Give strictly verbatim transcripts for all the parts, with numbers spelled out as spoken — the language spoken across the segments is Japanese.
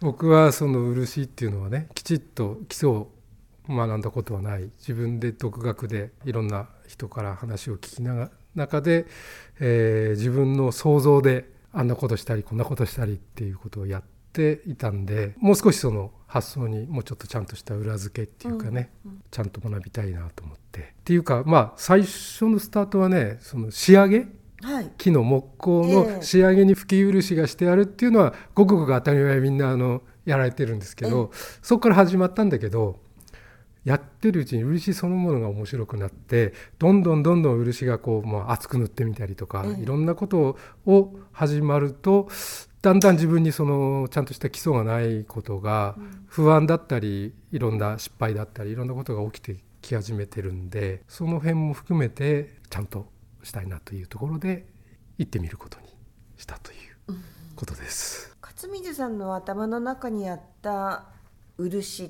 僕はその漆っていうのはね、きちっと基礎を学んだことはない、自分で独学でいろんな人から話を聞きながら中で、えー、自分の想像であんなことしたりこんなことしたりっていうことをやっていたんで、もう少しその発想にもうちょっとちゃんとした裏付けっていうかね、うんうん、ちゃんと学びたいなと思って、っていうかまあ最初のスタートはね、その仕上げ、はい、木の木工の仕上げに吹き漆がしてあるっていうのはごくごく当たり前、みんなあのやられてるんですけど、そこから始まったんだけど、やってるうちに漆そのものが面白くなって、どんどんどんどん漆がこう、まあ、厚く塗ってみたりとか、いろんなことを始まると、だんだん自分にそのちゃんとした基礎がないことが不安だったり、いろんな失敗だったりいろんなことが起きてき始めてるんで、その辺も含めてちゃんとしたいなというところで行ってみることにしたということです、 うん、勝水さんの頭の中にあった漆って、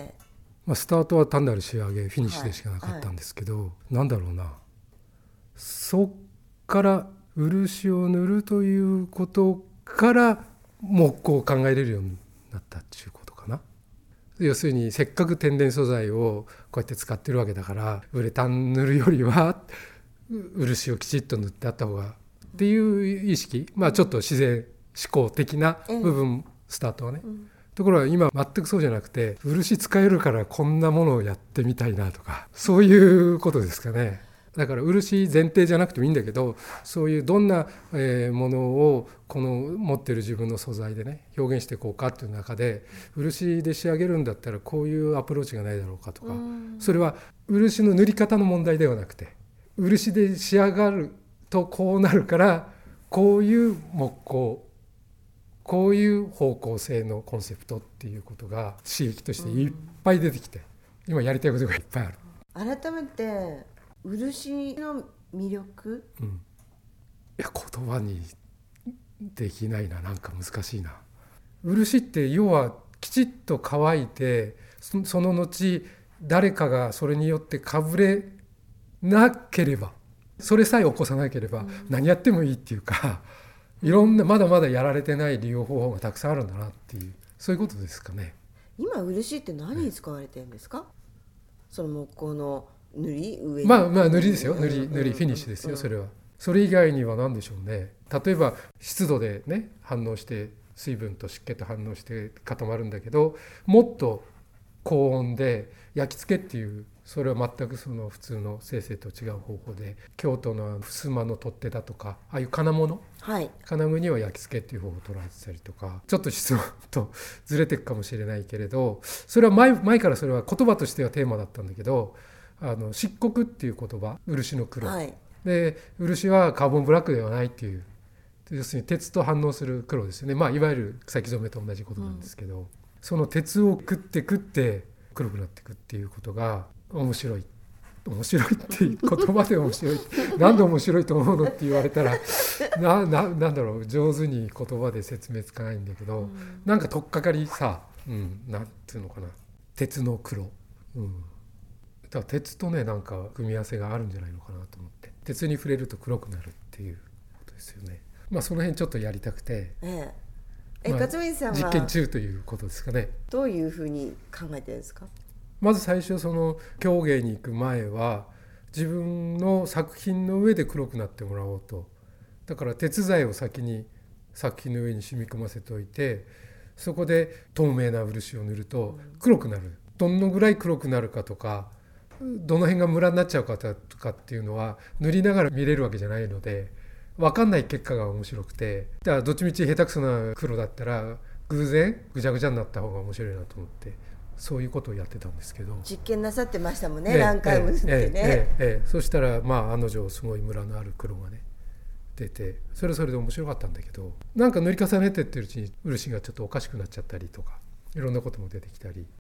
まあ、スタートは単なる仕上げフィニッシュでしかなかったんですけど、はいはい、なんだろうな、そっから漆を塗るということから木工を考えれるようになったっていうことかな。要するにせっかく天然素材をこうやって使ってるわけだから、ウレタン塗るよりは漆をきちっと塗ってあった方がっていう意識、まあちょっと自然思考的な部分、うん、スタートはね、うん、ところが今全くそうじゃなくて、漆使えるからこんなものをやってみたいなとか、そういうことですかね。だから漆前提じゃなくてもいいんだけど、そういうどんなものをこの持ってる自分の素材でね表現していこうかっていう中で、漆で仕上げるんだったらこういうアプローチがないだろうかとか、それは漆の塗り方の問題ではなくて、漆で仕上がるとこうなるからこういう木工、こういう方向性のコンセプトっていうことが刺激としていっぱい出てきて、今やりたいことがいっぱいある。改めて漆の魅力、 うん、いや言葉にできないな、なんか難しいな。漆って要はきちっと乾いて、そ, その後誰かがそれによってかぶれなければ、それさえ起こさなければ何やってもいいっていうか、いろんなまだまだやられてない利用方法がたくさんあるんだなっていう、そういうことですかね。 今漆って何に使われてるんですか、ね、その木工の塗り上に、 まあまあ塗りですよ、塗り塗りフィニッシュですよ、それは。それ以外には何でしょうね。例えば湿度でね反応して、水分と湿気と反応して固まるんだけど、もっと高温で焼き付けっていう、それは全くその普通の生成と違う方法で、京都の襖の取っ手だとか、ああいう金物、はい、金具には焼き付けっていう方法を取られてたりとか、ちょっと質問とずれていくかもしれないけれど、それは 前, 前からそれは言葉としてはテーマだったんだけど、あの漆黒っていう言葉、漆の黒、はい、で漆はカーボンブラックではないっていう、要するに鉄と反応する黒ですよね、まあ、いわゆる草木染めと同じことなんですけど、うん、その鉄を食って食って黒くなっていくっていうことが面白い、面白いって言葉で面白いなんで面白いと思うのって言われたら な, な, なんだろう、上手に言葉で説明つかないんだけど、うん、なんか取っかかりさ、うん、なんていうのかな、鉄の黒、うん、だから鉄とねなんか組み合わせがあるんじゃないのかなと思って、鉄に触れると黒くなるっていうことですよね。まあその辺ちょっとやりたくて、えええ、まあ、勝水さんは実験中ということですかね。 どういうふうに考えてるんですか。 まず最初その競芸に行く前は自分の作品の上で黒くなってもらおうと。だから鉄材を先に作品の上に染み込ませておいて、そこで透明な漆を塗ると黒くなる、どのぐらい黒くなるかとか、どの辺がムラになっちゃうかとかっていうのは塗りながら見れるわけじゃないので、分かんない結果が面白くて、だからどっちみち下手くそな黒だったら偶然ぐちゃぐちゃになった方が面白いなと思って、そういうことをやってたんですけど、 実験なさってましたもんね、何回も塗ってね、ええええええ、そしたらまあ案の定すごいムラのある黒がね出て、それはそれで面白かったんだけど、なんか塗り重ねてってるうちに漆がちょっとおかしくなっちゃったりとか、いろんなことも出てきたり、